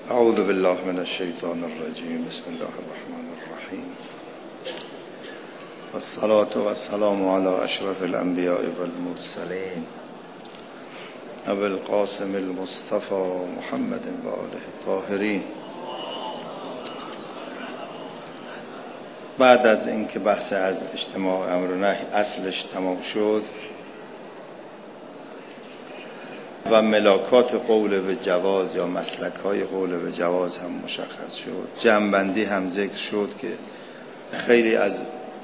اعوذ بالله من الشیطان الرجیم. بسم الله الرحمن الرحیم. والصلاة والسلام علی اشرف الانبیاء والمرسلین ابی القاسم المصطفى محمد و آله الطاهرین. بعد از اینکه بحث از اجتماع امر و نهی اصلش تمام شد و ملاکات قول به جواز یا مسلک‌های قول به جواز هم مشخص شد، جمع‌بندی هم ذکر شد که خیلی از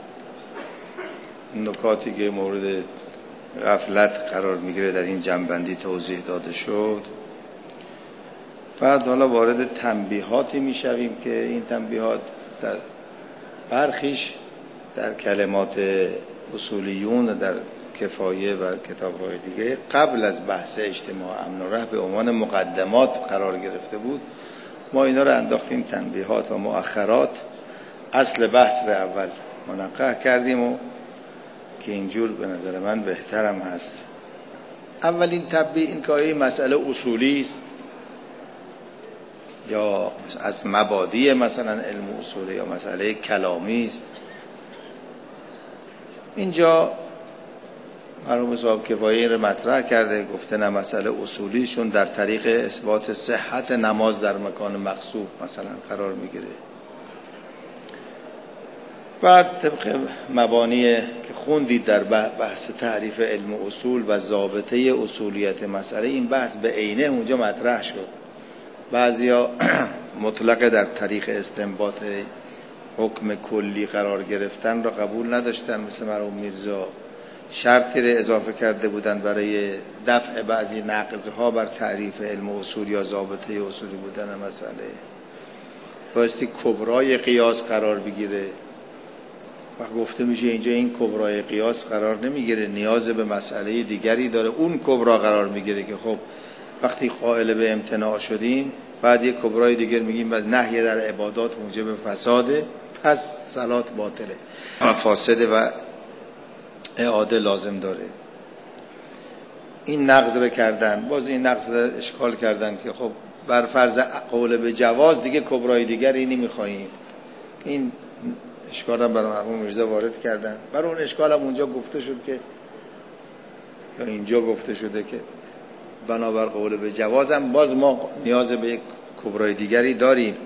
نکاتی که مورد غفلت قرار میگیره در این جمع‌بندی توضیح داده شد. بعد حالا وارد تنبیهاتی میشویم که این تنبیهات در برخیش در کلمات اصولیون در کفایه و کتاب‌های دیگه قبل از بحث اجتماع امن و رهب به عنوان مقدمات قرار گرفته بود. ما اینا رو انداختیم تنبیهات و مؤخرات، اصل بحث رو اول منقح کردیم و که اینجور به نظر من بهترم هست. اولین تنبیه این که این مسئله اصولی است یا از مبادی مثلا علم اصولی یا مسئله کلامی است. اینجا مرحوم صاحب کفایه رو مطرح کرده، گفته نه مسئله اصولیشون در طریق اثبات صحت نماز در مکان مغصوب مثلا قرار میگیره. بعد طبق مبانی که خوندید در بحث تعریف علم اصول و ضابطه اصولیت مسئله، این بحث به عینه اونجا مطرح شد. بعضیا مطلق در طریق استنباط حکم کلی قرار گرفتن را قبول نداشتن، مثل مرحوم میرزا شرطی را اضافه کرده بودند برای دفع بعضی نقضها بر تعریف علم اصول یا ضابطه اصولی بودن مسئله. بایستی کبرای قیاس قرار بگیره. وقت گفته میشه اینجا این کبرای قیاس قرار نمیگیره، نیاز به مسئله دیگری داره، اون کبرا قرار میگیره که خب وقتی قائل به امتناع شدیم بعد یک کبرای دیگر میگیم و نهی در عبادات موجب فساده، پس صلات باطله و فاسده و اعاده لازم داره. این نقض رو کردن، باز این نقض رو اشکال کردن که خب بر فرض قول به جواز دیگه کبرای دیگری نمیخواهیم. این اشکال هم برای مرحوم میرزا وارد کردن. برای اون اشکال هم اونجا گفته شد که یا اینجا گفته شده که بنابر قول به جواز هم باز ما نیاز به یک کبرای دیگری داریم،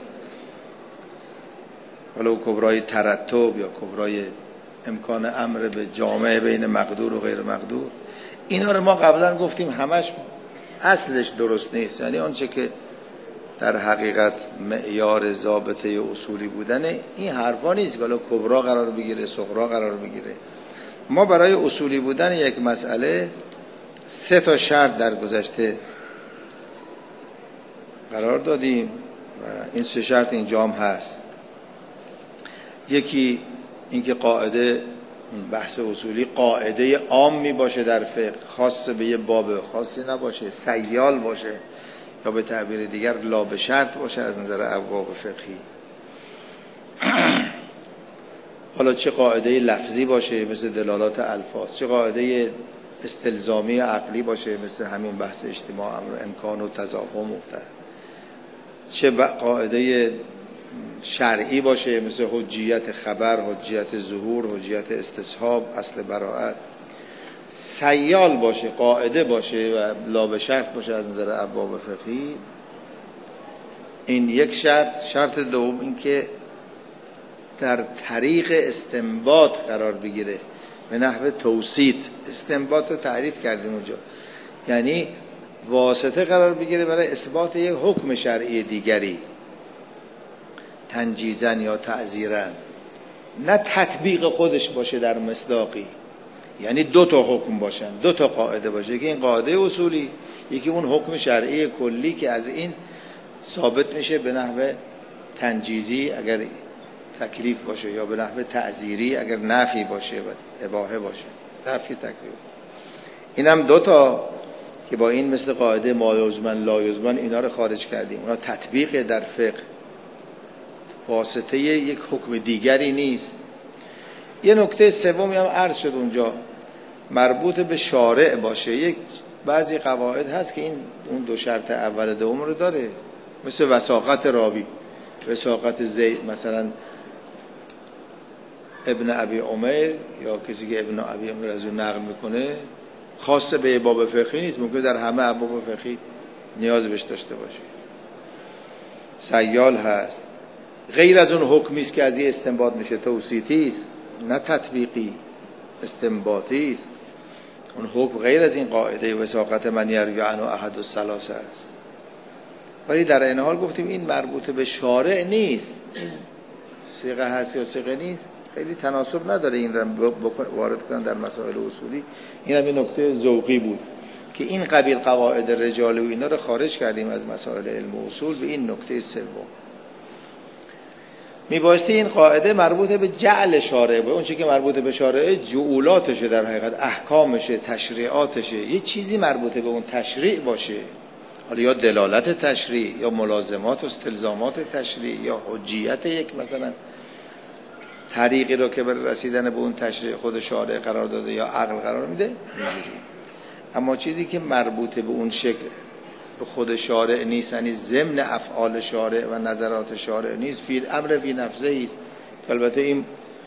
حالا کبرای ترتب یا کبرای امکان امر به جامعه بین مقدور و غیر مقدور. اینا رو ما قبلا گفتیم همش اصلش درست نیست، یعنی آنچه که در حقیقت معیار ضابطه اصولی بودنه این حرفا نیست که حالا کبرا قرار بگیره صغرا قرار بگیره. ما برای اصولی بودن یک مسئله 3 شرط در گذشته قرار دادیم و این 3 شرط اینجا هم هست. یکی اینکه قاعده بحث اصولی قاعده عامی باشه در فقه، خاص به یه باب خاصی نباشه، سیال باشه یا به تعبیر دیگر لا به شرط باشه از نظر ابواب فقهی. حالا چه قاعده لفظی باشه مثل دلالات الفاظ، چه قاعده استلزامی عقلی باشه مثل همین بحث اجتماع امر امکان و تضاهم، چه قاعده شرعی باشه مثل حجیت خبر، حجیت ظهور، حجیت استصحاب، اصل براءت. سیال باشه، قاعده باشه و لا به شرط باشه از نظر ابواب فقهی. این یک شرط. شرط دوم این که در طریق استنباط قرار بگیره، به نحو توسیط. استنباط رو تعریف کردیم اونجا، یعنی واسطه قرار بگیره برای اثبات یک حکم شرعی دیگری، تنجیزاً یا تعزیراً، نه تطبیق خودش باشه در مصداقی. یعنی 2 حکم باشن، 2 قاعده باشه، یکی این قاعده اصولی، یکی اون حکم شرعی کلی که از این ثابت میشه به نحو تنجیزی اگر تکلیف باشه یا به نحو تعزیری اگر نفی باشه و اباحه باشه، نفی تکلیف. اینم 2 که با این مثل قاعده ما یزمن لا یزمن اینا رو خارج کردیم. اونا تطبیق در فقه، واسطه یک حکم دیگری نیست. یه نکته سومی هم عرض شد اونجا، مربوط به شارع باشه. یک بعضی قواعد هست که این اون 2 شرط اول دوم رو داره. مثل وثاقت راوی، وثاقت زید مثلا ابن ابی عمر یا کسی که ابن ابی عمر از اون نقل میکنه خاص به باب فقهی نیست، ممکن در همه ابواب فقهی نیاز بهش داشته باشه. سیال هست، غیر از اون حکمی است که از این استنباط میشه، توصیتی است نه تطبیقی، استنباطی است. اون حکم غیر از این قاعده وثاقت من یروی عنه احد الثلاثه است. ولی در این حال گفتیم این مربوط به شارع نیست، این صیغه هست یا صیغه نیست خیلی تناسب نداره این رو وارد کنن در مسائل اصولی. این هم این نکته ذوقی بود که این قبیل قواعد رجال و اینا رو خارج کردیم از مسائل علم و اصول به این نکته سوم. میبایستی این قاعده مربوط به جعل شارع باشه، اون چیزی که مربوط به شارع جعولاتشه، در حقیقت احکامشه، تشریعاتشه، یه چیزی مربوط به اون تشریع باشه، حالا یا دلالت تشریع یا ملازمات و استلزامات تشریع یا حجیت یک مثلا طریقی رو که برای رسیدن به اون تشریع خود شارع قرار داده یا عقل قرار میده. اما چیزی که مربوط به اون شکل به خود شارع نیست، یعنی ضمن افعال شارع و نظرات شارع نیست، فی امر فی نفسه است. البته این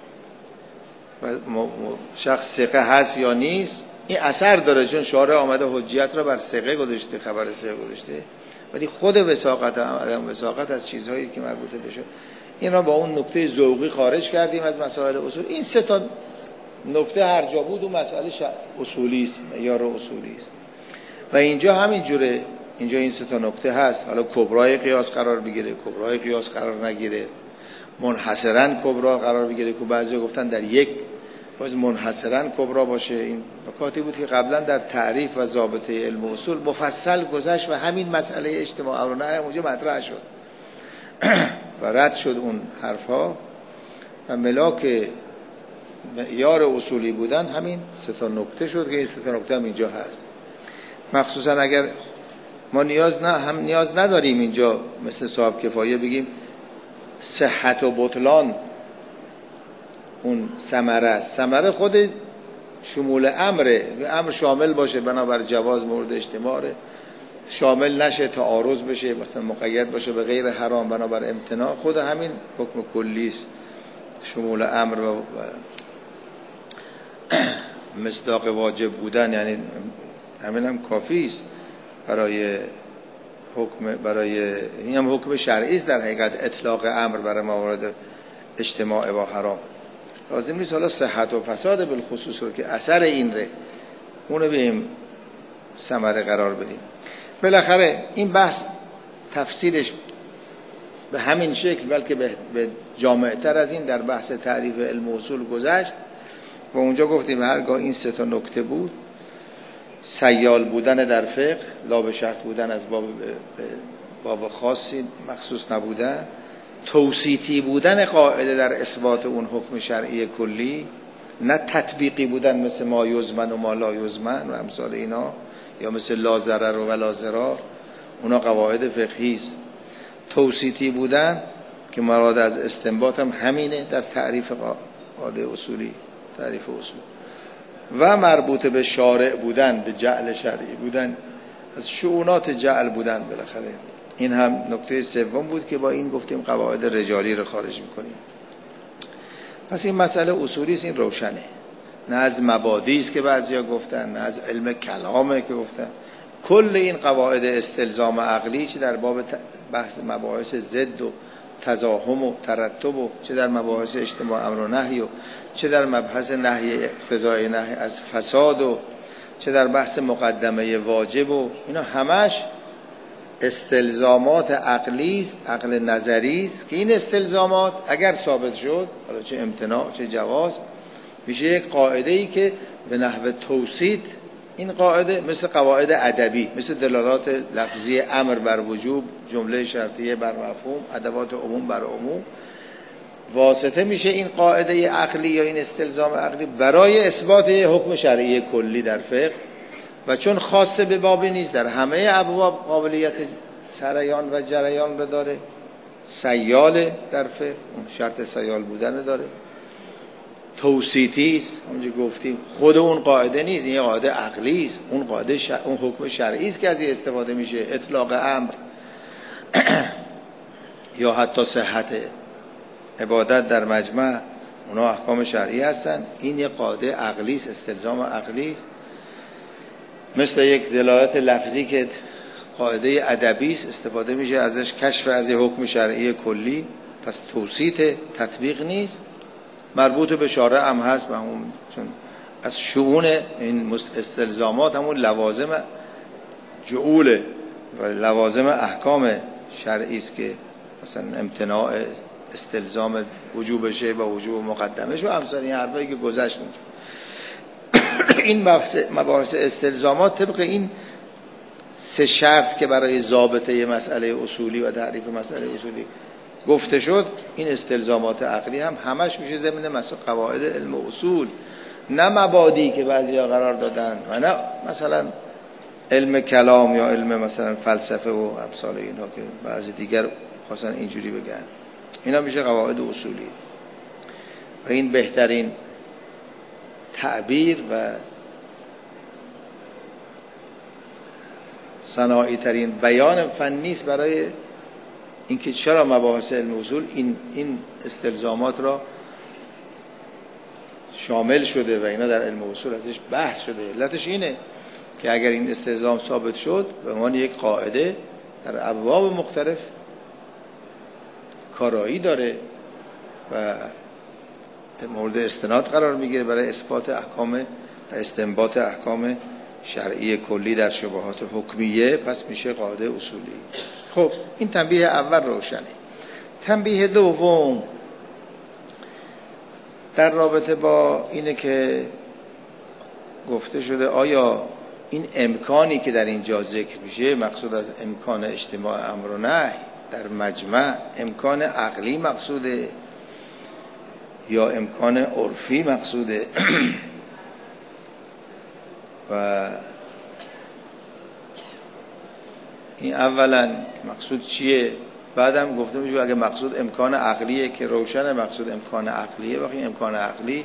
شخص ثقه هست یا نیست این اثر داره، چون شارع آمده حجیت رو بر ثقه گذاشته، خبر ثقه گذاشته، ولی خود وثاقت عدم وثاقت از چیزهایی که مربوطه بشه این را با اون نکته ذوقی خارج کردیم از مسائل اصول. این سه تا نکته هر جا بود و مسئله اصولی است، معیار اصولی است و اینجا همین جوره. اینجا این سه تا نکته هست، حالا کبرای قیاس قرار بگیره، کبرای قیاس قرار نگیره، منحصرا کبرا قرار بگیره که بعضی گفتن در یک باز منحصرا کبرا باشه. این نکاتی بود که قبلا در تعریف و ضابطه علم و اصول مفصل گذشت و همین مسئله اجتماع امر و نهی اونجا مطرح شد و رد شد اون حرفا و ملاک معیار اصولی بودن همین سه تا نکته شد که این سه تا نکته هم اینجا هست. مخصوصا اگر ما نیاز نداریم اینجا مثل صاحب کفایه بگیم صحت و بطلان اون ثمره است، ثمره خود شمول امره، امر شامل باشه بنابر جواز مورد اجتماعه، شامل نشه تعارض بشه مثلا مقید باشه به غیر حرام بنابر امتناع، خود همین حکم کلی است، شمول امر و مصداق واجب بودن، یعنی همین هم کافی است برای حکم، برای این هم حکم شرعی است در حقیقت اطلاق امر برای موارد اجتماع با حرام. لازم نیست حالا صحت و فساد بالخصوص رو که اثر این ره اونو به این ثمره قرار بدیم. بالاخره این بحث تفسیرش به همین شکل بلکه به جامع‌تر از این در بحث تعریف علم و اصول گذشت و اونجا گفتیم هرگاه این سه تا نکته بود، سیال بودن در فقه، لا به شرط بودن از باب خاصی مخصوص نبودن، توصیتی بودن قاعده در اثبات اون حکم شرعی کلی، نه تطبیقی بودن مثل ما یزمن و ما لا یزمن و امثال اینا، یا مثل لا ضرر و لا ضرار، اونا قواعد فقهی است. توصیتی بودن که مراد از استنباط هم همینه در تعریف قاعده اصولی، تعریف اصول، و مربوط به شارع بودن، به جعل شرعی بودن، از شؤونات جعل بودن. بالاخره این هم نکته سوم بود که با این گفتیم قواعد رجالی رو خارج میکنیم. پس این مسئله اصولی است، این روشنه، نه از مبادی است که بعضیا گفتن، نه از علم کلامه که گفتن. کل این قواعد استلزام عقلی چه در باب بحث مباحث ضد و تزاحم و ترتب و چه در مباحث اجتماع امر و نهی و چه در مبحث نهی اقتضای نهی از فساد و چه در بحث مقدمه واجب و اینا همش استلزامات عقلی است، عقل نظری است که این استلزامات اگر ثابت شد، حالا چه امتناع چه جواز، میشه یک قاعده ای که به نحو توصیت، این قاعده مثل قواعد ادبی، مثل دلالات لفظی امر بر وجوب، جمله شرطیه بر مفهوم، ادوات عموم بر عموم، واسطه میشه این قاعده عقلی یا این استلزام عقلی برای اثبات حکم شرعی کلی در فقه، و چون خاص به بابی نیست در همه ابواب قابلیت سریان و جریان رو داره، سیال در فقه اون شرط سیال بودن داره، توصیتی است، همونجا گفتیم خود اون قاعده نیست، این قاعده عقلی است، اون قاعده اون حکم شرعی است که از این استفاده میشه، اطلاق امر یا حتی صحت عبادت در مجمع، اونا احکام شرعی هستن. این یک قاعده عقلی است، استلزام عقلی است، مثل یک دلالت لفظی که قاعده ادبی است، استفاده میشه ازش کشف از یک حکم شرعی کلی، پس توصیت تطبیق نیست، مربوط به شارع هم هست. و همون چون از شؤون این استلزامات همون لوازم جعول و لوازم احکام شرعی است که مثلا امتناع استلزام وجوب شی و وجوب مقدمش و امثال این حرفایی که گذشت اونجا. این مباحث استلزامات طبق این سه شرط که برای ضابطه مسئله اصولی و تعریف مسئله اصولی گفته شد، این استلزامات عقلی هم همش میشه ضمن قواعد علم اصول، نه مبادی که بعضیا قرار دادن و نه مثلا علم کلام یا علم مثلا فلسفه و امثال اینها که بعضی دیگر خواستن اینجوری بگن. اینا میشه قواعد اصولی و این بهترین تعبیر و صناعی ترین بیان فنی است برای اینکه چرا مباحث علم اصول این استلزامات را شامل شده و اینا در علم اصول ازش بحث شده. علتش اینه که اگر این استلزام ثابت شد به عنوان یک قاعده در ابواب مختلف کارایی داره و مورد استناد قرار میگیره برای اثبات احکام و استنباط احکام شرعی کلی در شبهات حکمیه، پس میشه قاعده اصولی. خب این تنبیه اول روشنه. تنبیه دوم در رابطه با اینه که گفته شده آیا این امکانی که در اینجا ذکر میشه، مقصود از امکان اجتماع امر و نهی در مجمع، امکان عقلی مقصوده یا امکان عرفی مقصوده؟ و این اولا مقصود چیه؟ بعدم گفته میشه اگه مقصود امکان عقلیه که روشن مقصود امکان عقلیه، وقتی امکان عقلی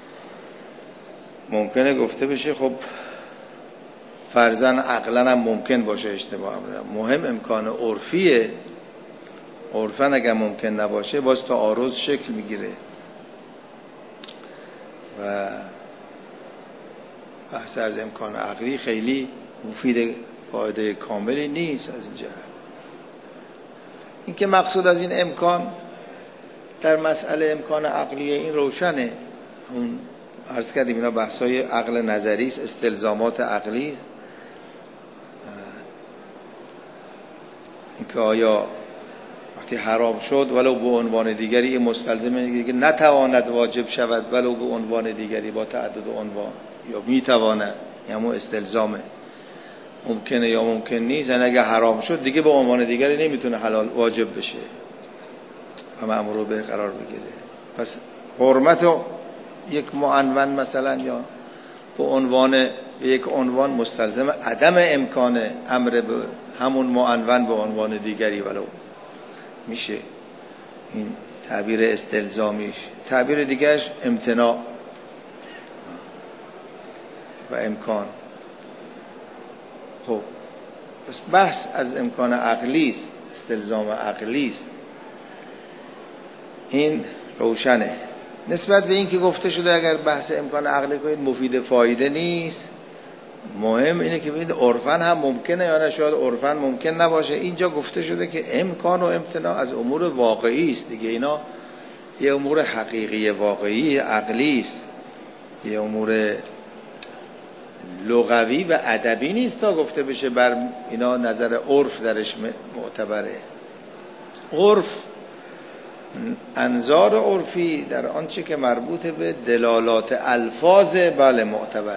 ممکنه گفته بشه خب فرضاً عقلاً هم ممکن باشه اشتباه مهم امکان عرفیه. عرفاً اگه ممکن نباشه باز تعارض شکل میگیره و بحث از امکان عقلی خیلی مفید، فایده کاملی نیست از این جهت. این که مقصود از این امکان در مسئله امکان عقلیه این روشنه. اون عرض کردیم اینا بحثای عقل نظری است، استلزامات عقلی است. این که آیا وقتی حرام شد ولو به عنوان دیگری مستلزم که نتواند واجب شود ولو به عنوان دیگری با تعدد عنوان، یا میتواند، یعنی استلزامه، ممکنه یا ممکن نیست. یعنی اگه حرام شد دیگه به عنوان دیگری نمیتونه حلال واجب بشه و مأمور به قرار بگیره. پس حرمت یک معنون مثلا یا به عنوان یک عنوان مستلزم عدم امکان امر به همون معنون به عنوان دیگری ولو میشه. این تعبیر استلزامیش. تعبیر دیگرش امتناع و امکان. خب پس بحث از امکان عقلی است، استلزام عقلی است، این روشنه. نسبت به این که گفته شده اگر بحث امکان عقلی کنید مفید فایده نیست، مهم اینه که ببینید عرفاً هم ممکنه یا نه، شاید عرفاً ممکن نباشه. اینجا گفته شده که امکان و امتناع از امور واقعی است دیگه، اینا یه امور حقیقی واقعی عقلی است، یه امور لغوی و ادبی نیست تا گفته بشه بر اینا نظر عرف درش معتبره. عرف، انظار عرفی در آنچه که مربوط به دلالات الفاظ بله معتبره.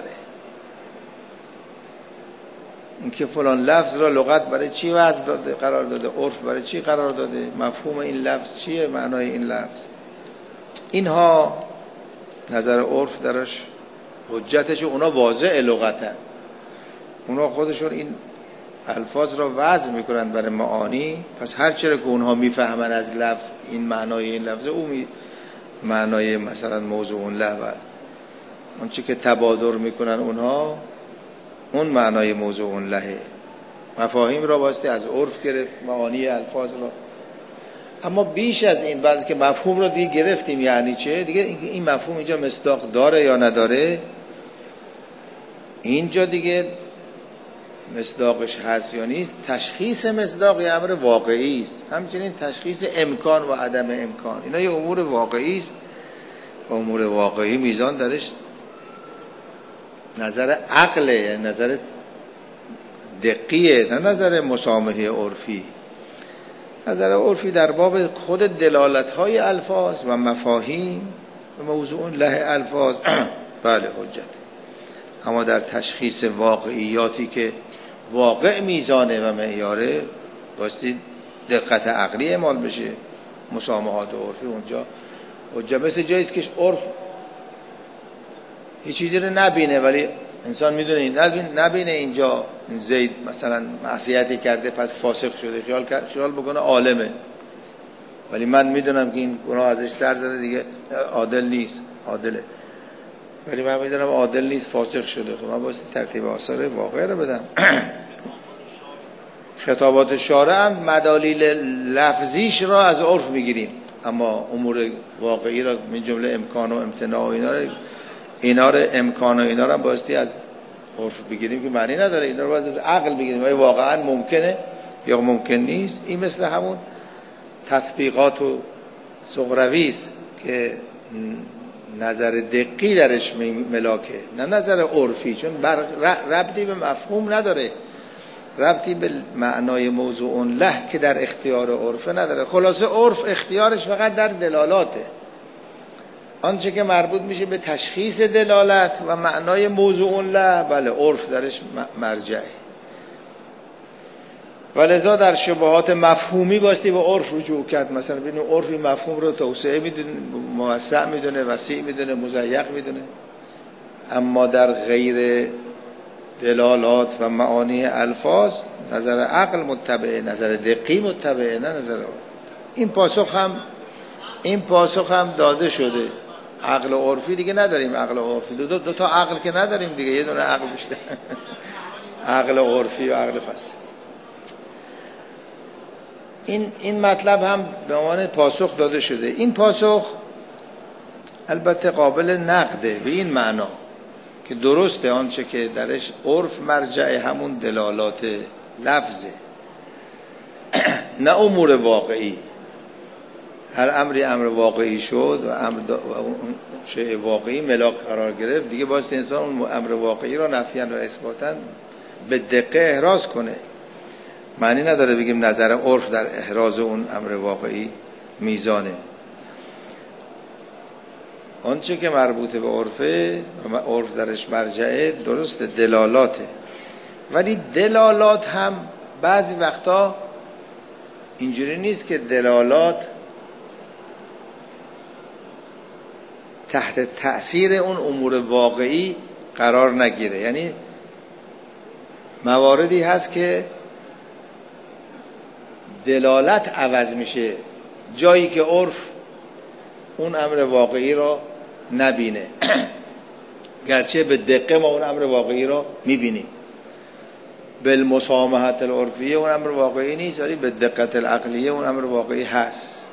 اینکه فلان لفظ را لغت برای چی وضع داده قرار داده، عرف برای چی قرار داده، مفهوم این لفظ چیه، معنای این لفظ، اینها نظر عرف درش حجتش. اونا واضع لغتن، اونا خودشون این الفاظ را وضع میکنن برای معانی. پس هر چرا که اونها میفهمن از لفظ این معنای این لفظ، اون معنای مثلا موضوع اون لفظ، اون چی که تبادر میکنن اونها اون معنای موضوع اون لحه. مفاهیم را واسطه از عرف گرفت، معانی الفاظ را اما بیش از این، بعد که مفهوم رو دیگه گرفتیم یعنی چه، دیگه این مفهوم اینجا مصداق داره یا نداره، اینجا دیگه مصداقش هست یا نیست. تشخیص مصداق یه امر واقعی است، همچنین تشخیص امکان و عدم امکان، اینا یه امور واقعی است. امور واقعی میزان درش نظر عقله، نظر دقیقه، نه نظر مسامحه عرفی. نظر عرفی در باب خود دلالت‌های الفاظ و مفاهیم و موضوع له الفاظ بله حجت، اما در تشخیص واقعیاتی که واقع میزانه و معیاره باستی دقت عقلی اعمال بشه. مسامحات عرفی اونجا حجت مثل جاییست که عرف هیچ چیزی رو نبینه، ولی انسان میدونه نبینه اینجا این زید مثلا معصیتی کرده پس فاسق شده، خیال بکنه عالمه، ولی من میدونم که این گناه ازش سر زده دیگه عادل نیست، عادله، ولی من میدونم عادل نیست، فاسق شده. خب من باید ترتیب آثار واقعه رو بدم. خطابات شارع هم مدالیل لفظیش را از عرف میگیریم، اما امور واقعی را من جمله امکان و امتناع و اینا رو امکان و اینا رو بایستی از عرف بگیریم که معنی نداره. اینا رو باید از عقل بگیریم، ولی واقعا ممکنه یا ممکن نیست. این مثل همون تطبیقات و سغروی است که نظر دقیقی درش ملاکه، نه نظر عرفی، چون ربطی به مفهوم نداره، ربطی به معنای موضوع له که در اختیار عرف نداره. خلاصه عرف اختیارش فقط در دلالاته، آنچه که مربوط میشه به تشخیص دلالت و معنای موضوع له، بله عرف درش مرجعه. ولذا در شبهات مفهومی باستی به عرف رجوع کرد. مثلا ببین عرفی مفهوم رو توسعه میدونه، موسع میدونه، وسیع میدونه، مضیق میدونه، اما در غیر دلالات و معانی الفاظ نظر عقل متبعه، نظر دقیق متبعه، نه نظر عرف. این پاسخ هم داده شده. عقل و عرفی دیگه نداریم، عقل و عرفی دو تا عقل که نداریم دیگه، یه دونه عقل بیشتر. عقل عرفی و عقل فاسد. این مطلب هم به عنوان پاسخ داده شده. این پاسخ البته قابل نقده به این معنا که درسته آنچه که درش عرف مرجع همون دلالات لفظه، نه امور واقعی. هر امری امر واقعی شد و اون شیء واقعی ملاک قرار گرفت، دیگه باید انسان اون امر واقعی را نفیاً و اثباتاً به دقت احراز کنه. معنی نداره بگیم نظر عرف در احراز اون امر واقعی میزانه. آنچه که مربوط به عرفه و عرف درش مرجعه درست دلالاته، ولی دلالات هم بعضی وقتا اینجوری نیست که دلالات تحت تأثیر اون امور واقعی قرار نگیره. یعنی مواردی هست که دلالت عوض میشه جایی که عرف اون امر واقعی را نبینه، گرچه به دقت ما اون امر واقعی را میبینیم. بالمسامحت العرفیه اون امر واقعی نیست، ولی به دقت العقلیه اون امر واقعی هست.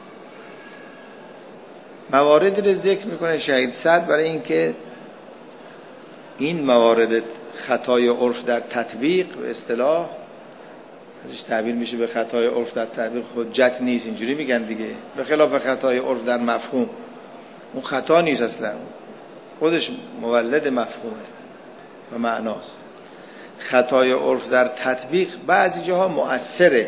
مواردی رو ذکر میکنه شهید سعد برای اینکه این موارد خطای عرف در تطبیق به اصطلاح ازش تعبیر میشه به خطای عرف در تطبیق حجت نیست، اینجوری میگن دیگه، به خلاف خطای عرف در مفهوم. اون خطا نیست اصلا، خودش مولد مفهومه و معناست. خطای عرف در تطبیق بعضی جاها مؤثره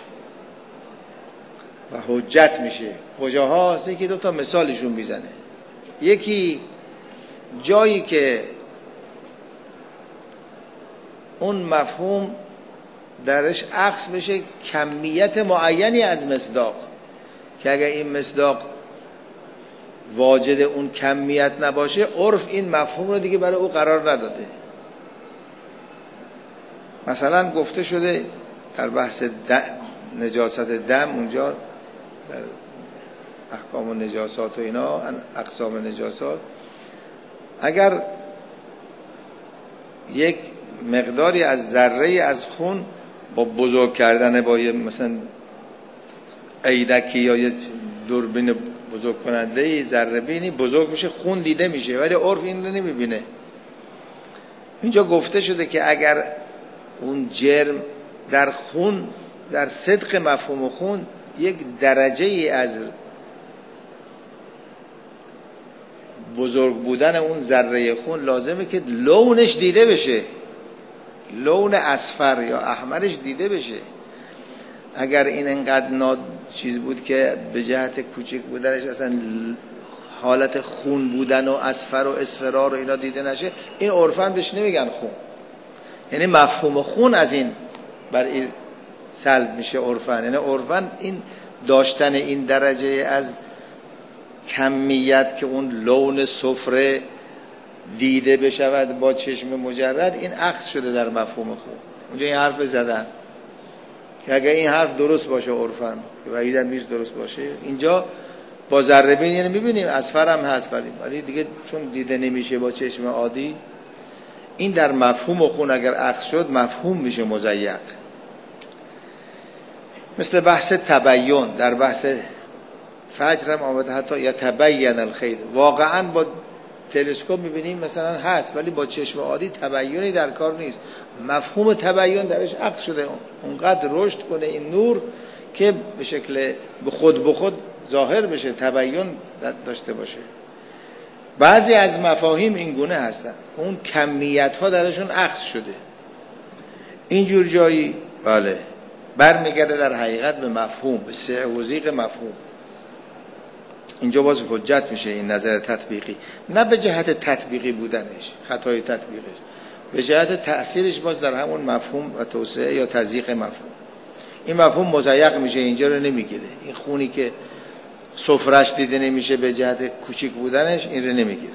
و حجت میشه. کجاها؟ یکی دو تا مثالشون میزنه. یکی جایی که اون مفهوم درش عکس بشه کمیت معینی از مصداق، که اگر این مصداق واجد اون کمیت نباشه عرف این مفهوم رو دیگه برای او قرار نداده. مثلا گفته شده در بحث نجاست دم، اونجا در احکام و نجاسات و اینا، اقسام نجاسات، اگر یک مقداری از ذره از خون با بزرگ کردن با مثلا عینکی یا یه دوربین بزرگ کننده ذره بینی بزرگ میشه، خون دیده میشه، ولی عرف این رو نمیبینه. اینجا گفته شده که اگر اون جرم در خون، در صدق مفهوم خون یک درجه ای از بزرگ بودن اون ذره خون لازمه که لونش دیده بشه، لون اصفر یا احمرش دیده بشه. اگر این انقدر چیز بود که به جهت کوچک بودنش اصلا حالت خون بودن و اصفر و اصفرار و اینا دیده نشه، این عرفاً بهش نمیگن خون. یعنی مفهوم خون از این بر این سلب میشه عرفاً. یعنی عرفاً این داشتن این درجه از کمیت که اون لون صفره دیده بشود با چشم مجرد، این عکس شده در مفهوم خون. اونجا این حرف زدن که اگر این حرف درست باشه عرفاً، که بعیداً نیست درست باشه، اینجا با ذره بین یعنی میبینیم اصفر هم هست، ولی دیگه چون دیده نمیشه با چشم عادی، این در مفهوم خون اگر عکس شد مفهوم میشه مضیق. مثل بحث تبیین در بحث فجر هم آمده، حتی یتبین الخیر، واقعا با تلسکوپ میبینیم مثلا هست، ولی با چشم عادی تبیینی در کار نیست. مفهوم تبیین درش عکس شده، اونقدر رشد کنه این نور که به شکل به خود ظاهر بشه، تبیین داشته باشه. بعضی از مفاهیم این گونه هستن، اون کمیت ها درشون عکس شده. اینجور جایی بله برمیگرده در حقیقت به مفهوم، به سعه و ضیق مفهوم. اینجا باز حجت میشه این نظر تطبیقی، نه به جهت تطبیقی بودنش، خطای تطبیقش، به جهت تأثیرش باز در همون مفهوم و توسعه یا تضییق مفهوم. این مفهوم مضیق میشه، اینجا رو نمیگیره. این خونی که صفرش دیده نمیشه به جهت کوچیک بودنش، این رو نمیگیره.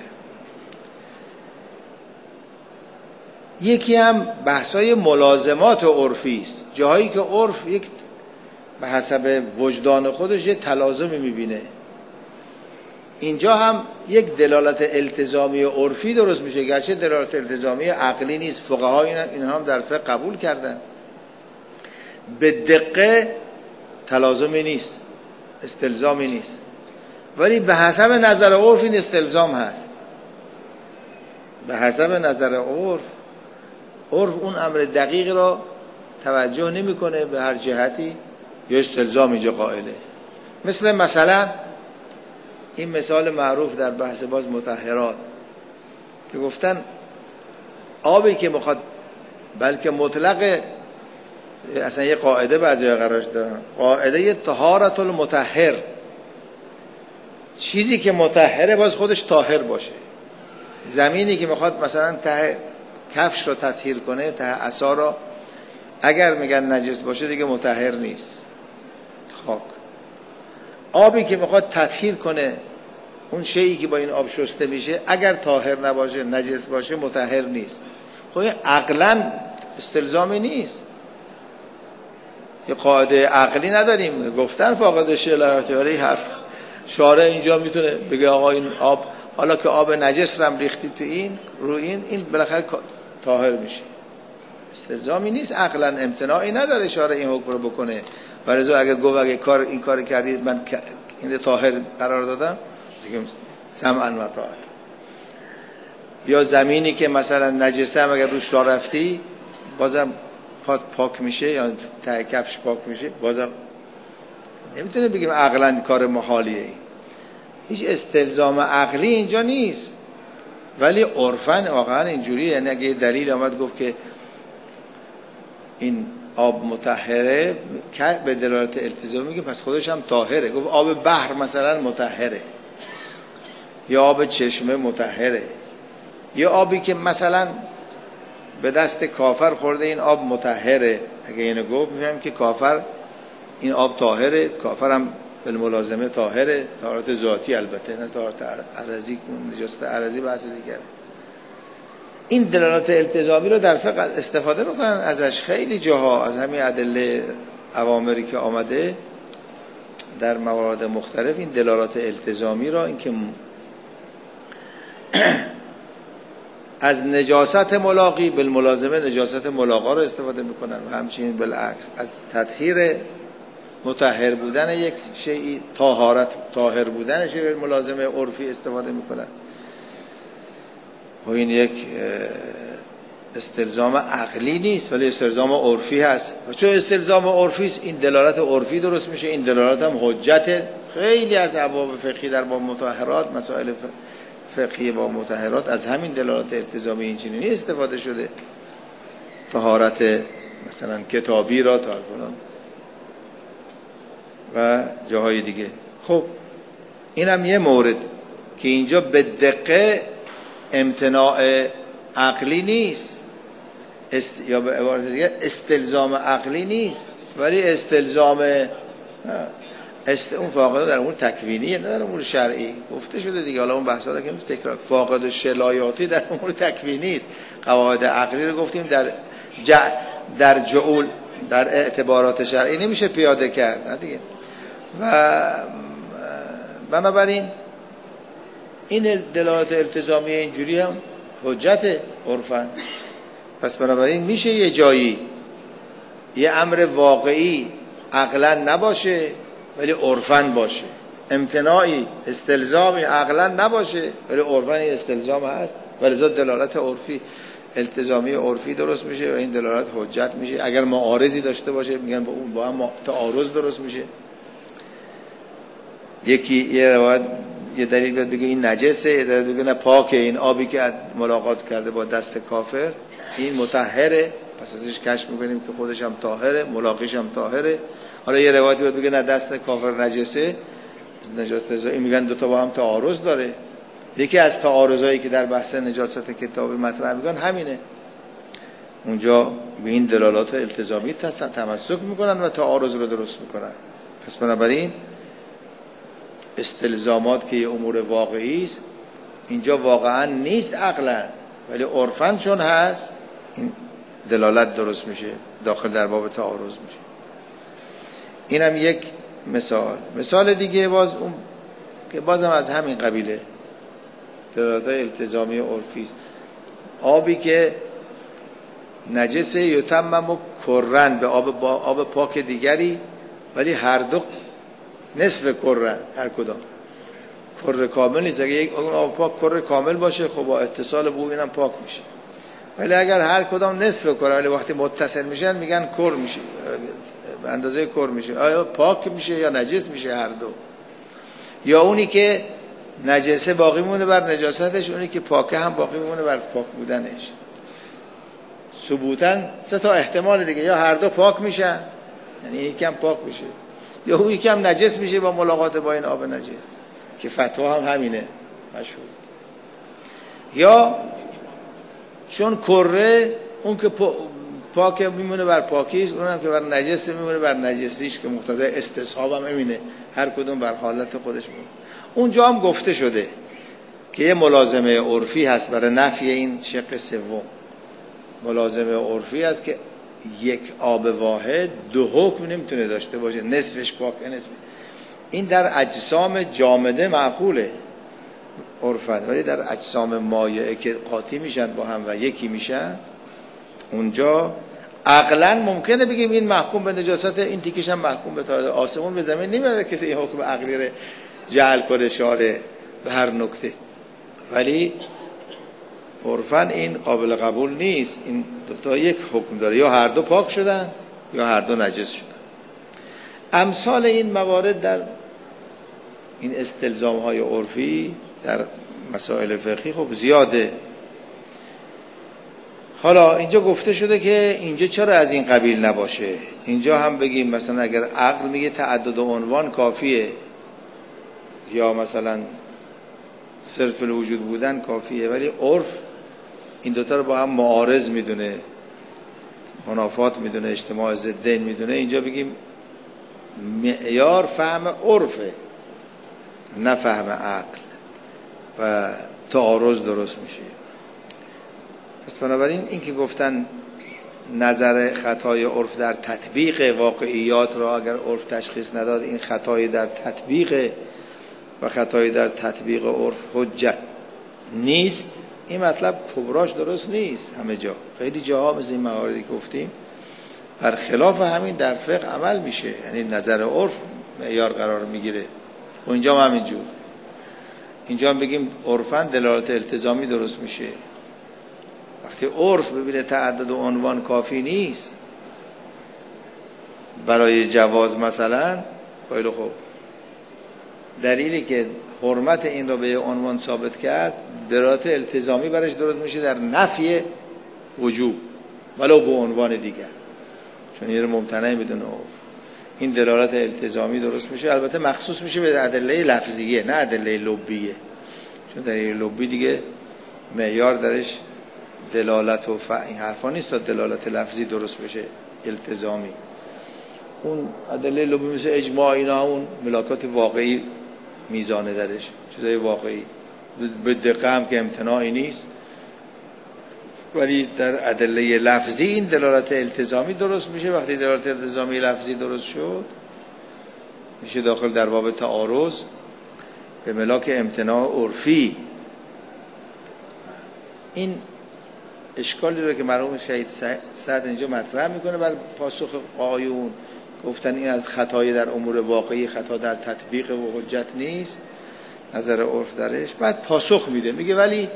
یکی هم بحثای ملازمات عرفی است، جاهایی که عرف یک به حسب وجدان خودش یک تلازمی میبینه. اینجا هم یک دلالت التزامی عرفی درست میشه، گرچه دلالت التزامی عقلی نیست. فقها این هم در فقه قبول کردن. به دقیقه تلازمی نیست، استلزامی نیست، ولی به حسب نظر عرف این استلزام هست. به حسب نظر عرف اون امر دقیق را توجه نمیکنه به هر جهتی، یا استلزام اینجا قائله. مثلا این مثال معروف در بحث باز مطهرات که گفتن آبی که میخواد، بلکه مطلق، اصلا یه قاعده بعضی قرارش دارن، قاعده طهارت المطهر، چیزی که مطهره باز خودش طاهر باشه. زمینی که میخواد مثلا ته کفش رو تطهیر کنه، ته عصا رو، اگر میگن نجس باشه دیگه مطهر نیست. خاک. آبی که میخواد تطهیر کنه اون شیئی که با این آب شسته میشه، اگر طاهر نباشه، نجس باشه، مطهر نیست. خب این عقلاً استلزامی نیست، یه قاعده عقلی نداریم. گفتن فاقد شعر حرف شارع اینجا میتونه بگه آقا این آب، حالا که آب نجس رو هم ریختی تو این بالاخره طاهر میشه. استلزامی نیست، عقلا امتناعی نداره شارع این حکم رو بکنه. برای اگه گفت اگه این کار کردید من این طاهر قرار دادم، دیگه سمعا و طاعت. یا زمینی که مثلا نجسه هم اگر روش راه رفتی بازم پاک میشه، یا ته کفش پاک میشه، بازم نمیتونه بگیم عقلا کار محالیه. این هیچ استلزام عقلی اینجا نیست، ولی عرفاً واقعا اینجوریه. یعنی اگه دلیل آمد گفت که این آب مطهره، که به دلالت التزامی میگه پس خودش هم طاهره. گفت آب بحر مثلا مطهره، یا آب چشمه مطهره، یا آبی که مثلا به دست کافر خورده این آب مطهره. اگه اینو گفت میفهمیم که کافر این آب طاهره، کافر هم بالملازمه طاهره، طهارت ذاتی البته، نه طهارت عرضی، نجاست عرضی بحث دیگره. این دلالت التزامی رو در فقه استفاده میکنن ازش خیلی جاها، از همین ادله اوامری که آمده در موارد مختلف. این دلالت التزامی را، این که از نجاست ملاقی بالملازمه نجاست ملاقا رو استفاده میکنن، و همچنین بالعکس از تطهیر مطهر بودن یک شیئی، طاهر بودن شیئی ملازمه عرفی استفاده میکنن. و این یک استلزام عقلی نیست ولی استلزام عرفی هست و چون استلزام عرفی است این دلالت عرفی درست میشه. این دلالت هم حجت. خیلی از ابواب فقهی در باب مطهرات، مسائل فقهی با مطهرات از همین دلالت التزامی این چنینی استفاده شده. طهارت مثلا کتابی را تا فلان و جاهای دیگه. خب اینم یه مورد که اینجا به دقیق امتناع عقلی نیست یا به عبارت دیگه استلزام عقلی نیست ولی استلزام اون فاقد در امور تکوینیه نه در امور شرعی. گفته شده دیگه، حالا اون بحثا رو که تکرار. فاقد شلایاتی در امور تکوینی است. قواعد عقلی رو گفتیم در جعول در اعتبارات شرعی نمیشه پیاده کرد نه دیگه. و بنابراین این دلالت التزامی اینجوری هم حجت عرفاً. پس بنابراین میشه یه جایی یه امر واقعی عقلاً نباشه ولی عرفاً باشه، امتناعی استلزامی عقلاً نباشه ولی عرفاً این استلزام هست و لذا دلالت عرفی التزامی عرفی درست میشه و این دلالت حجت میشه. اگر معارضی داشته باشه میگن با اون با هم تعارض درست میشه. یه روایت یه دلیل بیاد بگه این نجسه، یه دلیل بگه نه پاکه، این آبی که ملاقات کرده با دست کافر این مطهره، پس ازش کشف میکنیم که خودش هم طاهره، ملاقیش هم طاهره. حالا یه روایتی بیاد بگه نه دست کافر نجسه، نجاست این میگن دوتا با هم تعارض داره. یکی از تعارضایی که در بحث نجاست کتابی مطرح میگن همینه. اونجا به این دلالات التزامی تمسک میکنن و تعارض رو درست میکنن. پس بنابراین استلزامات که یه امور واقعی است اینجا واقعا نیست عقلا ولی عرفاً چون هست این دلالت درست میشه، داخل در باب تعارض میشه. اینم یک مثال دیگه باز اون که بازم از همین قبیله دلالت التزامی عرفی است. آبی که نجسه یتمم کرن به آب پاک دیگری ولی هر دو نصف کرن، هر کدام کر کامل نیست. اگه یک آب پاک کر کامل باشه خب با اتصال بو اینم پاک میشه، ولی اگر هر کدام نصف کر ولی وقتی متصل میشن میگن کر میشه، به اندازه کر میشه. آیا پاک میشه یا نجس میشه؟ هر دو. یا اونی که نجسه باقی مونه بر نجاستش، اونی که پاکه هم باقی مونه بر پاک بودنش. ثبوتاً سه تا احتمال دیگه، یا هر دو پاک میشن یعنی یکی هم پاک میشه یا اون یکی هم نجس میشه با ملاقات با این آب نجس که فتوا هم همینه مشهور. یا چون کره اون که پاک میمونه بر پاکیش، اونم که بر نجس میمونه بر نجسیش که مقتضی استصحاب هم همینه، هر کدوم بر حالت خودش میمونه. اونجا هم گفته شده که یه ملازمه عرفی هست برای نفی این شق سوم. ملازمه عرفی هست که یک آب واحد دو حکم نمیتونه داشته باشه، نصفش پاکه نصف. این در اجسام جامده معقوله عرفاً، ولی در اجسام مایعه که قاطی میشن با هم و یکی میشن اونجا عقلاً ممکنه بگیم این محکوم به نجاست، این تیکش هم محکوم به طهارت. آسمون به زمین نمیاد کسی این حکم عقلی رو جعل کنه شاره به هر نکته، ولی عرفاً این قابل قبول نیست. این دوتا یک حکم داره، یا هر دو پاک شدن یا هر دو نجس شدن. امثال این موارد در این استلزام های عرفی در مسائل فقهی خب زیاده. حالا اینجا گفته شده که اینجا چرا از این قبیل نباشه؟ اینجا هم بگیم مثلا اگر عقل میگه تعدد عنوان کافیه یا مثلا صرف الوجود بودن کافیه، ولی عرف این دوتا رو با هم معارض میدونه، منافات میدونه، اجتماع ضدین میدونه. اینجا بگیم معیار فهم عرفه نه فهم عقل و تعارض درست میشه. پس بنابراین این که گفتن نظر خطای عرف در تطبیق واقعیات را اگر عرف تشخیص نداد این خطای در تطبیق و خطای در تطبیق عرف حجت نیست، این مطلب کبراش درست نیست. همه جا خیلی جاها مثل این مواردی گفتیم برخلاف همین در فقه عمل میشه، یعنی نظر عرف معیار قرار میگیره و اینجا هم همینجور. اینجا هم بگیم عرفاً دلالت التزامی درست میشه. وقتی عرف ببینه تعدد عنوان کافی نیست برای جواز مثلا، خیلی خوب، دلیلی که حرمت این رو به عنوان ثابت کرد دلالت التزامی برش درست میشه در نفی وجوب ولو به عنوان دیگر، چون این ممتنع بدون عرف. این دلالت التزامی درست میشه، البته مخصوص میشه به ادله لفظیه نه ادله لبیه، چون دلیل لبی دیگه معیار درش دلالت و این حرفا نیست تا دلالت لفظی درست بشه التزامی. اون ادله لبی مثل اجماع اینا اون ملاکات واقعی میزانه درش، چیزای واقعی به دقیقه هم که امتناعی نیست. ولی در ادله لفظی این دلالت التزامی درست میشه. وقتی دلالت التزامی لفظی درست شد میشه داخل در باب تعارض به ملاک امتناع عرفی. این اشکالی رو که مرحوم شهید سعد اینجا مطرح میکنه بر پاسخ آیون، گفتن این از خطای در امور واقعی، خطا در تطبیق و حجت نیست، نظر عرف درش. بعد پاسخ میده، میگه ولی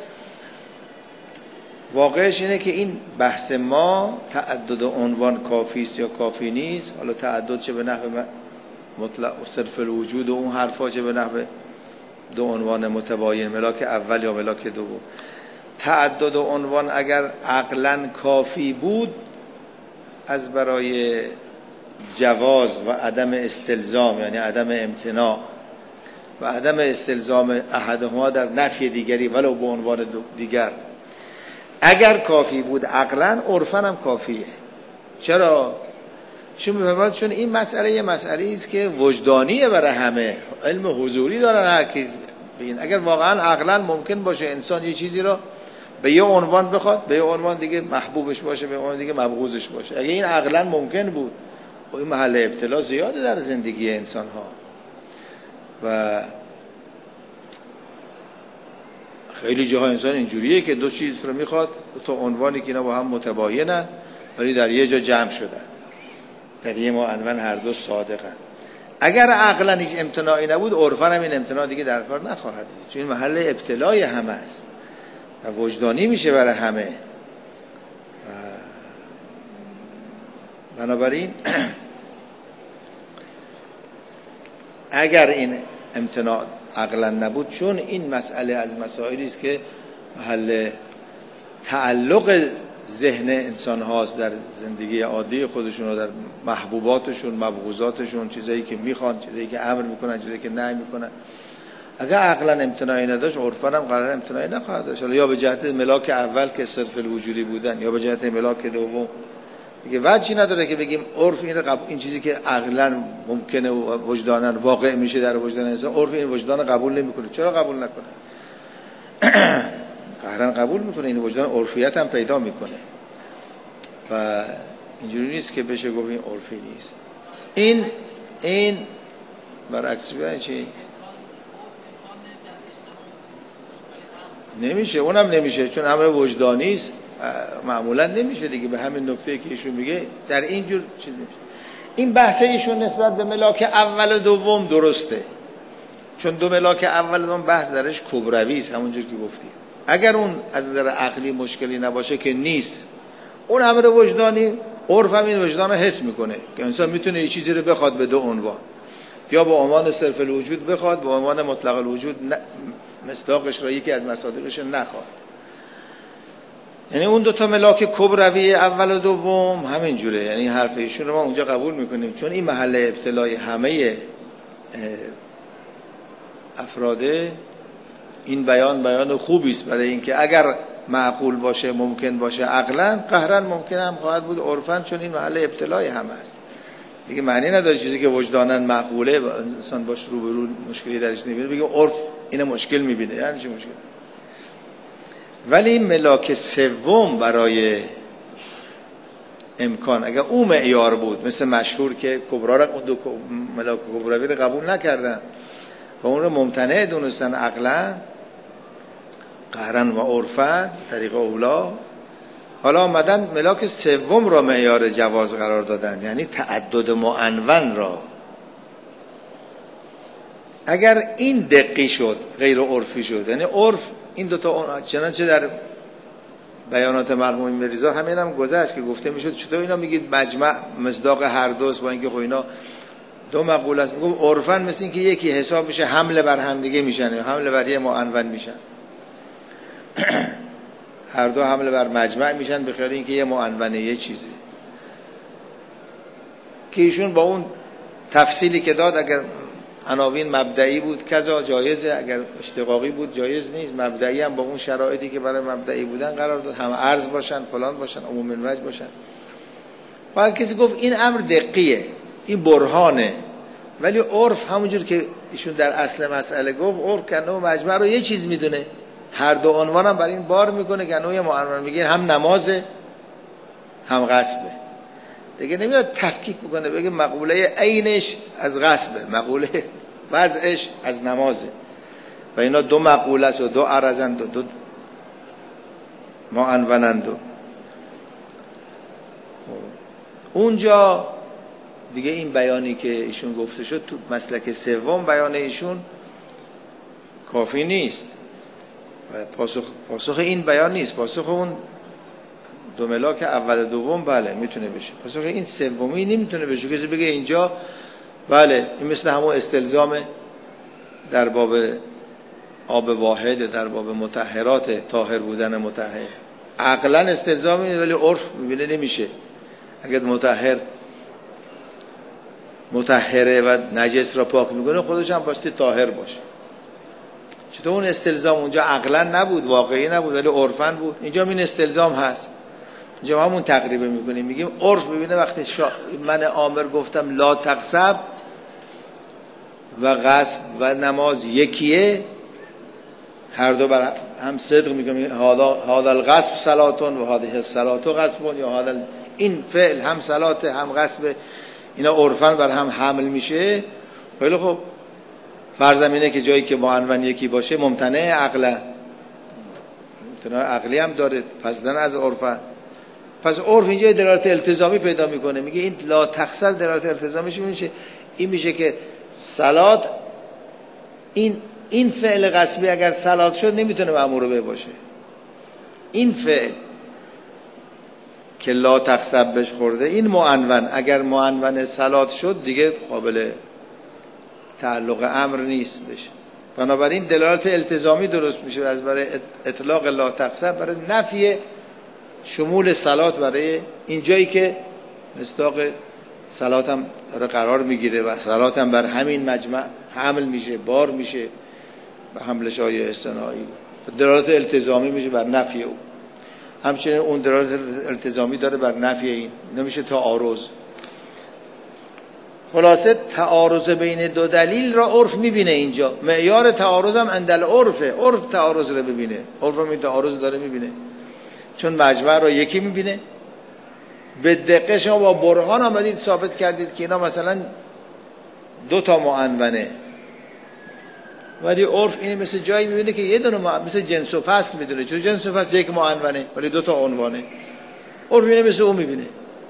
واقعش اینه که این بحث ما تعدد عنوان کافی است یا کافی نیست، حالا تعدد چه به نحو مطلق و صرف الوجود و اون حرفا، چه به نحو دو عنوان متباین ملاک اول یا ملاک دوم. تعدد عنوان اگر عقلاً کافی بود از برای جواز و عدم استلزام، یعنی عدم امتناع و عدم استلزام احدهما در نفی دیگری ولو به عنوان دیگر، اگر کافی بود عقلاً، عرفاً هم کافیه. چرا؟ چون این مسئله یه مسئله است که وجدانیه برای همه، علم حضوری دارن هر کی ببین. اگر واقعاً عقلاً ممکن باشه انسان یه چیزی رو به یه عنوان بخواد، به یه عنوان دیگه محبوبش باشه، به عنوان دیگه مبغوضش باشه، اگه این عقلاً ممکن بود، و این محل ابتلا زیاده در زندگی انسان ها و خیلی جاها انسان اینجوریه که دو چیز رو میخواد، دو تا عنوانی که اینا با هم متباینن ولی در یه جا جمع شدن، در یه معنون هر دو صادقن. اگر عقلا هیچ امتناعی نبود، عرفاً هم این امتناع دیگه در کار نخواهد بود، چون این محل ابتلای همه است و وجدانی میشه برای همه. بنابراین اگر این امتناع عقلا نبود، چون این مسئله از مسائلی است که محل تعلق ذهن انسان هاست در زندگی عادی خودشون و در محبوباتشون، مبغوضاتشون، چیزایی که میخوان، چیزایی که امر میکنن، چیزایی که نهی میکنن. اگر عقلا امتناعی نداشت، عرفاً هم قرار امتناعی نخواهد داشت، یا به جهت ملاک اول که صرف الوجودی بودن یا به جهت ملاک دوم. دیگه وجهی نداره که بگیم عرف این چیزی که عقلا ممکنه و وجدانا واقع میشه در وجدان انسان، عرف این وجدان قبول نمیکنه. چرا قبول نکنه؟ قهرن قبول میکنه، این وجدان عرفیت هم پیدا میکنه و اینجوری نیست که بشه گفت این عرفی نیست. این برعکس بیان چی؟ نمیشه، اونم نمیشه، چون امر وجدانی است، معمولا نمیشه دیگه. به همین نکته که ایشون میگه در اینجور چیز نمیشه. این بحث ایشون نسبت به ملاک اول و دوم درسته، چون دو ملاک اول و دوم بحث درش کبروی است، همونجور که گفتیم. اگر اون از نظر عقلی مشکلی نباشه که نیست، اون امر وجدانی، عرف هم این وجدان رو حس میکنه که انسان میتونه یه چیزی رو بخواد به دو عنوان، یا به عنوان صرف الوجود بخواد، به عنوان مطلق الوجود مصداقش را یکی از مصادیقش نخواد. یعنی اون دو تا ملاک کبروی اول و دوم همین جوره. یعنی حرف ایشون رو ما اونجا قبول میکنیم، چون این محل ابتلای همه افراده. این بیان خوبی است برای اینکه اگر معقول باشه، ممکن باشه عقلا، قهرن ممکن هم خواهد بود عرفاً، چون این محل ابتلای همه است دیگه. معنی نداره چیزی که وجداناً معقوله و انسان باش روبرو مشکلی درش نمیبینه بگه عرف اینو مشکل میبینه. یعنی چی مشکل؟ ولی ملاک سوم برای امکان، اگر اون معیار بود، مثل مشهور که کبرا را، اون دو ملاک کبروی رو قبول نکردن و اون رو ممتنع دونستن عقلا، قهرن و عرفن طریق اولا، حالا آمدن ملاک سوم را معیار جواز قرار دادن، یعنی تعدد معنون را. اگر این دقی شد غیر عرفی شد، یعنی عرف این دوتا، چنانچه در بیانات مرحوم میرزا همین هم گذشت که گفته میشد چطور اینا میگید مجمع مصداق هر دوست، با اینکه خب اینا دو مقوله است. میگم عرفاً مثل این که یکی حساب میشه حمله بر هم دیگه میشن یا حمله بر یه معنون میشن. هر دو حمله بر مجمع میشن به خیال اینکه یه معنونه یه چیزی. که ایشون با اون تفصیلی که داد اگر عناوین مبدئی بود کذا جایزه، اگر اشتقاقی بود جایز نیست. مبدئی هم با اون شرایطی که برای مبدئی بودن قرار داد، هم عرض باشن فلان باشن عموم من وجه باشن. و کسی گفت این امر دقیقه، این برهانه، ولی عرف همونجور که ایشون در اصل مسئله گفت عرف کنه و مجمع رو یه چیز میدونه، هر دو عنوان هم برای این بار میکنه که نوع معنون میگه هم نمازه هم غصبه. دیگه نمیاد تفکیک بکنه بگه مقوله عینش از غصبه، مقوله وضعش از نمازه و اینا دو مقوله است و دو عرضند و دو معنونند. اونجا دیگه این بیانی که ایشون گفته شد تو مسلک سوم بیان ایشون کافی نیست و پاسخ این بیان نیست. پاسخ اون دو ملاک اول دوم بله میتونه بشه، پاسخ این سومی نمیتونه بشه. کسی بگه اینجا بله این مثل همون استلزام در باب آب واحد، در باب مطهرات طاهر بودن مطهر، عقلا استلزام اینه ولی عرف میبینه نمیشه. اگر مطهره و نجس را پاک میکنه خودش هم باستی طاهر باشه. چطور اون استلزام اونجا عقلا نبود، واقعی نبود، ولی عرفاً بود. اینجا این استلزام هست، اینجا همون تقریبه میکنیم. میگیم عرف ببینه وقتی من آمر گفتم لا تغصب و غصب و نماز یکیه، هر دو بر هم صدق میگم. هذا الغصب صلاتون و هذه الصلات غصبون، یا هذا این فعل هم صلات هم غصب، اینا عرفاً بر هم حمل میشه. خیلی خب فرض اینه که جایی که معنون یکی باشه ممتنع عقلا، ممتنع عقلی هم داره فضلا از عرفاً. پس عرف اینجا دلالت التزامی پیدا میکنه. میگه این لا تغسل دلالت التزامیش میشه این میشه که صلات این فعل غصبی اگر صلات شد نمیتونه مأمور به باشه. این فعل که لا تغصب بهش خورده این معنون اگر معنون صلات شد دیگه قابل تعلق امر نیست بشه. بنابراین دلالت التزامی درست میشه از برای اطلاق لا تغصب برای نفی شمول صلات برای این جایی که مصداق صلات هم داره قرار میگیره و صلات هم بر همین مجمع حمل میشه، بار میشه به حملش های استنایی. دلالت التزامی میشه بر نفی او. همچنین اون دلالت التزامی داره بر نفی این، نمیشه تعارض. خلاصه تعارض بین دو دلیل را عرف میبینه. اینجا معیار تعارض هم اندل عرفه، عرف تعارض رو ببینه، عرف هم این تعارض داره میبینه چون مجمع رو یکی میبینه. به دقیقه شما با برهان آمدید ثابت کردید که اینا مثلا دو تا معنونه، ولی عرف اینه مثل جایی میبینه که یه دونه مثل جنس و فصل میدونه، چون جنس و فصل یک معنونه ولی دو تا عنوانه. عرف اینه مثل اون میبینه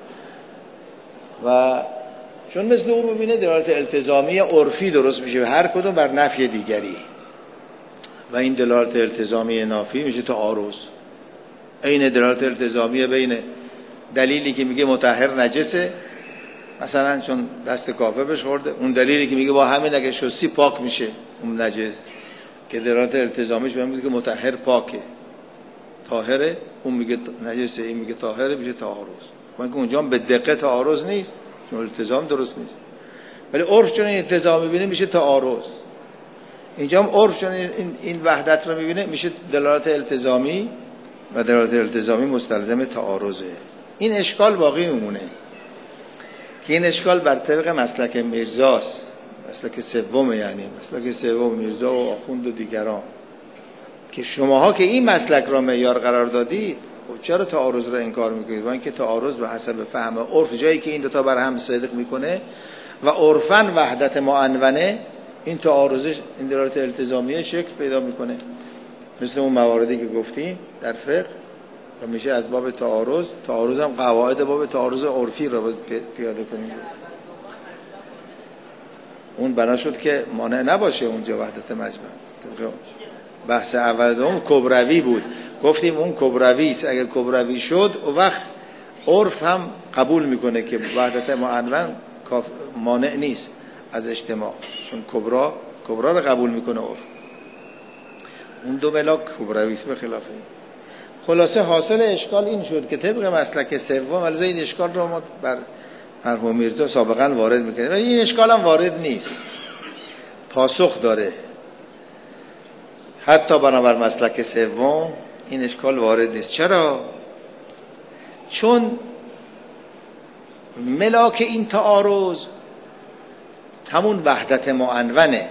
و چون مثل اون میبینه دلالت التزامی عرفی درست میشه و هر کدوم بر نفی دیگری و این دلالت التزامی نافی میشه تعارض. این دلالت التزامی بین دلیلی که میگه مطهر نجسه مثلا چون دست کافر بهش خورده، اون دلیلی که میگه با همین اگه شستی پاک میشه اون نجس، که دلالت التزامیش به میگه که مطهر پاکه طاهره، اون میگه نجسه این میگه طاهره، میشه تعارض. من که اونجا به دقت تعارض نیست چون التزام درست نیست، ولی عرف چون این التزام میبینه میشه تعارض. اینجا هم عرف چون این وحدت رو میبینه میشه دلالت التزامی و دلالت التزامی مستلزم تعارضه. این اشکال باقی میمونه که این اشکال بر طبق مسلک میرزاست، مسلک سوم، یعنی مسلک سوم میرزا و آخوند و دیگران، که شماها که این مسلک را معیار قرار دادید خب چرا تعارض را انکار میکنید؟ با اینکه تعارض به حسب فهم عرف جایی که این دوتا بر هم صدق میکنه و عرفاً وحدت معنونه، این تعارضش این دلالت التزامیه شکل پیدا میکنه مثل اون مواردی که گفتیم در فقه و میشه از باب تعارض هم قواعد باب تعارض عرفی رو پیاده کنیم. اون بنا شد که مانع نباشه اونجا وحدت مجمع. بحث اول دوم کبروی بود، گفتیم اون کبروی است. اگه کبروی شد اون وقت عرف هم قبول میکنه که وحدت معنون مانع نیست از اجتماع، چون کبرا رو قبول میکنه عرف. اون دو ملاک کبروی است به خلاف این. خلاصه حاصل اشکال این شد که طبق مسلک سوم، البته این اشکال رو ما بر مرحوم میرزا سابقا وارد میکنیم، ولی این اشکال هم وارد نیست، پاسخ داره. حتی بنابر مسلک سوم این اشکال وارد نیست. چرا؟ چون ملاک این تعارض همون وحدت معنونه.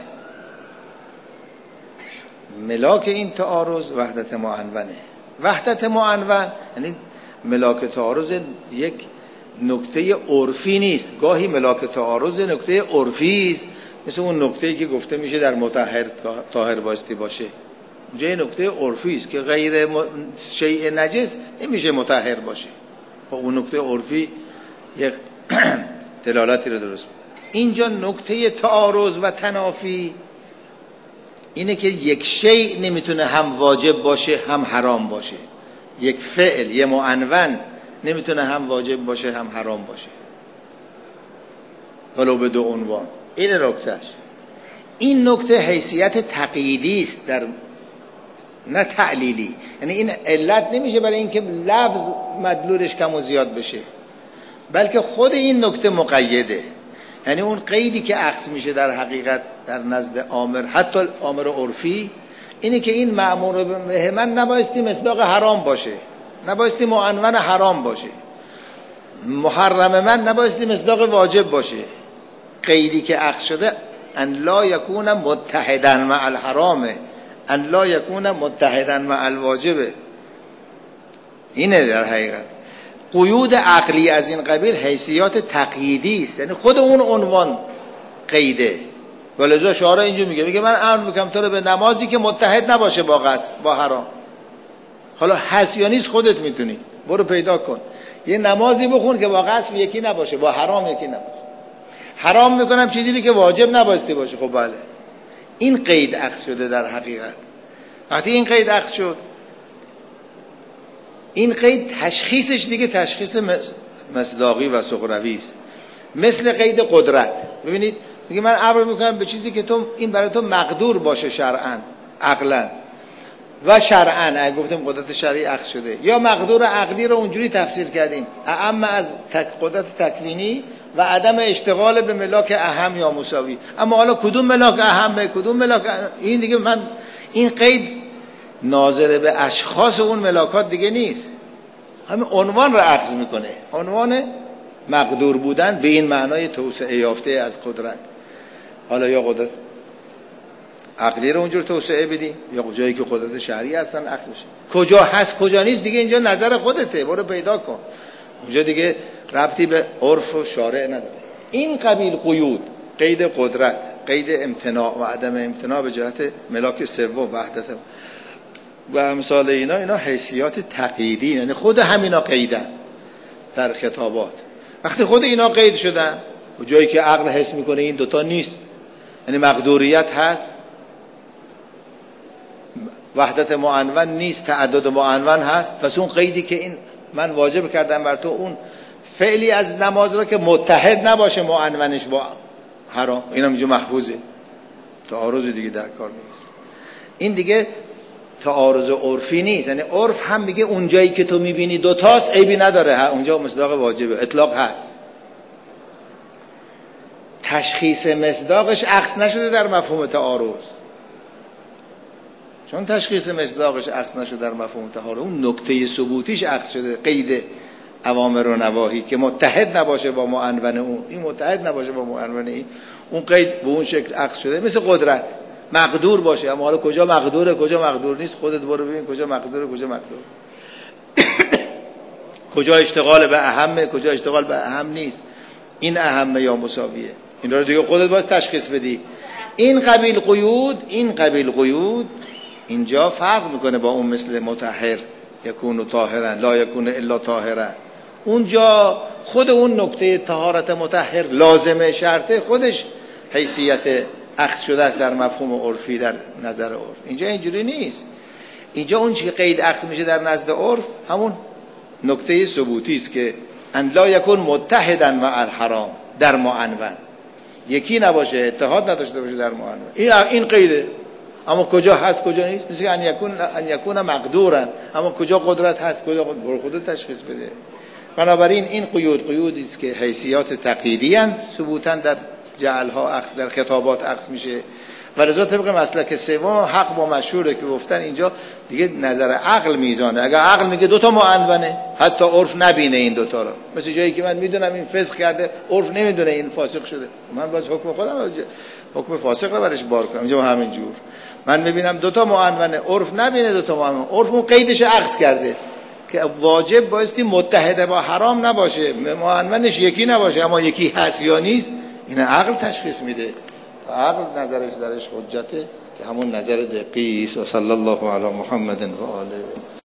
ملاک این تعارض وحدت معنونه. وحدت معنون یعنی ملاک تعارض یک نکته عرفی نیست. گاهی ملاک تعارض نکته عرفی است، مثل اون نکته‌ای که گفته میشه در مطهر طاهر بایستی باشه. اونجا یه نکته عرفی است که غیر شیء نجس نمیشه مطهر باشه. با اون نکته عرفی یک دلالتی رو درست. اینجا نکته تعارض و تنافی اینه که یک شیء نمیتونه هم واجب باشه هم حرام باشه. یک فعل، یه معنون نمیتونه هم واجب باشه هم حرام باشه، ولو به دو عنوان. این نکتهش. این نکته حیثیت تقییدی است، در نه تعلیلی. یعنی این علت نمیشه برای اینکه لفظ مدلولش کم و زیاد بشه، بلکه خود این نکته مقیده. یعنی اون قیدی که اخذ میشه در حقیقت در نزد آمر، حتی آمر عرفی، اینه که این مأمور به من نبایستی مصداق حرام باشه، نبایستی معنون حرام باشه. محرم من نبایستی مصداق واجب باشه. قیدی که اخذ شده ان لا یکون متحدا مع الحرام، ان لا یکون متحدا مع الواجب. اینه در حقیقت قیود عقلی از این قبیل حیثیات تقییدی است. یعنی خود اون عنوان قیده. ولذا شارع اینجا میگه من امر میکنم تو رو به نمازی که متحد نباشه با غصب با حرام. حالا هست یا نیست خودت میتونی، برو پیدا کن. یه نمازی بخون که با غصب یکی نباشه، با حرام یکی نباشه. حرام میکنم چیزی که واجب نبایستی باشه. خب بله، این قید اخذ شده در حقیقت. وقتی این قید اخذ شد، این قید تشخیصش دیگه تشخیص مصداقی و صغروی است. مثل قید قدرت. ببینید میگه من امر میکنم به چیزی که تو این برای تو مقدور باشه شرعاً، عقلاً و شرعاً. اگه گفتیم قدرت شرعی اخذ شده، یا مقدور عقلی رو اونجوری تفسیر کردیم اعم از قدرت تکوینی و عدم اشتغال به ملاک اهم یا مساوی. اما حالا کدوم ملاک اهمه کدوم ملاک این دیگه من این قید ناظر به اشخاص اون ملاکات دیگه نیست، همین عنوان رو اخذ میکنه. عنوان مقدور بودن به این معنای توسعه یافته از قدرت. حالا یا قدرت عقلی رو اونجور توسعه بدیم، یا جایی که قدرت شرعی هستن اخذ بشه. کجا هست کجا نیست دیگه اینجا نظر خودته، برو پیدا کن. اونجا دیگه ربطی به عرف و شارع نداره. این قبیل قیود، قید قدرت، قید امتناع و عدم امتناع به جهت ملاک سوم وحدت و امثال اینا حیثیات تقییدی، یعنی خود همینا قیدن در خطابات. وقتی خود اینا قید شدن و جایی که عقل حس میکنه این دوتا نیست، یعنی مقدوریت هست، وحدت معنون نیست، تعدد معنون هست، پس اون قیدی که این من واجب کردم بر تو اون فعلی از نماز رو که متحد نباشه معنونش با حرام، اینا میگه محفوظه، تعارض دیگه در کار نیست. این دیگه تعارض عرفی نیست. یعنی عرف هم میگه اون جایی که تو میبینی دوتاست عیبی نداره، اونجا مصداق واجبه، اطلاق هست. تشخیص مصداقش اخذ نشده در مفهوم تعارض. چون تشخیص مصداقش اخذ نشده در مفهوم تعارض، اون نکته ثبوتیش اخذ شده، قید اوامر و نواهی که متحد نباشه با معنون اون، این متحد نباشه با معنون این، اون قید به اون شکل اخذ شده. مثل قدرت مقدور باشه، اما حالا کجا مقدوره کجا مقدور نیست خودت برو ببین کجا مقدوره کجا مقدور کجا اشتغال به اهمه کجا اشتغال به اهم نیست، این اهمه یا مساویه، این رو دیگه خودت باید تشخیص بدی. این قبیل قیود اینجا فرق میکنه با اون مثل مطهر یکون طاهرا لا یکون الا طاهرا. اونجا خود اون نکته طهارت مطهر لازمه شرطه خودش حیثیت اخذ شده است در مفهوم عرفی، در نظر عرف. اینجا اینجوری نیست. اینجا اون چی که قید اخذ میشه در نزد عرف همون نکته ثبوتی است که ان لا یکون متحدا مع الحرام در معنون، یکی نباشه، اتحاد نداشته باشه در معنون. این قیده. اما کجا هست کجا نیست؟ مثل که ان یکون مقدورا، اما کجا قدرت هست کجا قدرت، خودت تشخیص بده. بنابراین این قیودی است که حیثیات تقییدی اند، ثبوتا در جعلها اخذ، در خطابات اخذ میشه. و لذا طبق مسلک سوم حق با مشهوره که گفتن اینجا دیگه نظر عقل میزانه. اگر عقل میگه دوتا معنونه، حتی عرف نبینه این دوتا رو، مثل جایی که من میدونم این فسق کرده، عرف نمیدونه این فاسق شده، من باز حکم خودم حکم فاسق رو برش بار کنم. اینجا همین جور من میبینم دوتا معنونه، عرف نبینه دوتا معنونه، عرف اون قیدش اخذ کرده که واجب بایستی متحده با حرام نباشه، معنونش یکی نباشه، اما یکی هست یا نیست این عقل تشخیص میده. عقل نظرش درش حجته که همون نظر دقیق است. و صلی الله علی محمد و آله.